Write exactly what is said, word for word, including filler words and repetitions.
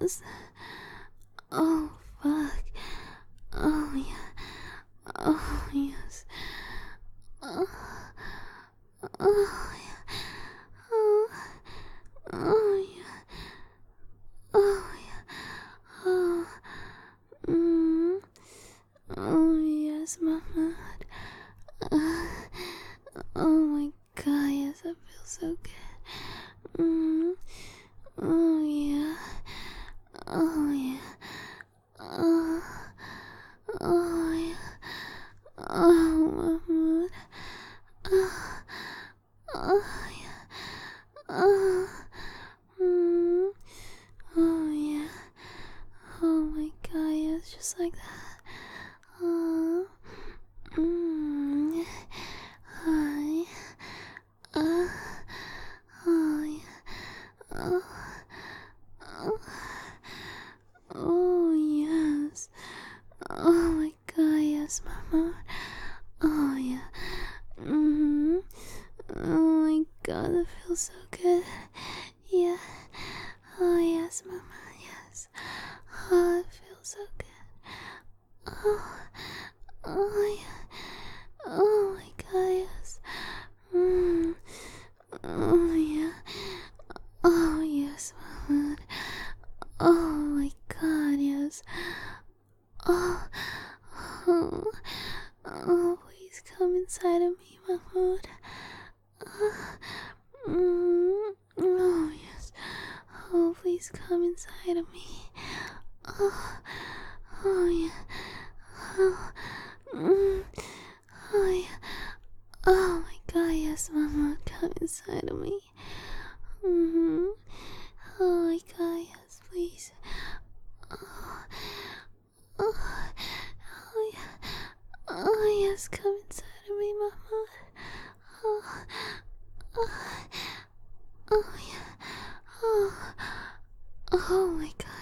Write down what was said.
yes. Oh, fuck. Oh, yeah. Oh, yes. Oh, oh yeah. Oh, oh, yeah. Oh, yeah. Oh, mm. Oh, yes, mama. Uh, oh my god, yes, I feel so good. Mm. Oh, yeah. Oh, yeah. Oh, oh, yeah. Oh, mama. Oh, oh, yeah. Oh, mm. Oh, yeah. Oh my god, yes, just like that. Oh, mm. Hi. Uh, oh, yeah. Oh, oh, oh, yes. Oh my god, yes, mama. Oh, yeah. Mm-hmm. Oh my god, that feels so good. Yeah. Oh, yes, mama, yes. Oh, it feels so good. Oh, oh, yeah. Oh my god, yes. Mm. Oh, yeah. Oh, yes, mama. Oh my god, yes. Oh, oh, oh, please come inside of me, Mahmoud. Oh, mm, oh, yes. Oh, please come inside of me. Oh, oh, yeah. Oh, mm, oh, yeah. Oh my god, yes, Mahmoud, come inside of me. Mm-hmm. Oh my god, yes, please. Oh, oh, oh, yeah. Oh, yes, come inside of me, Mama. Oh, oh, oh, yeah. Oh, oh my god,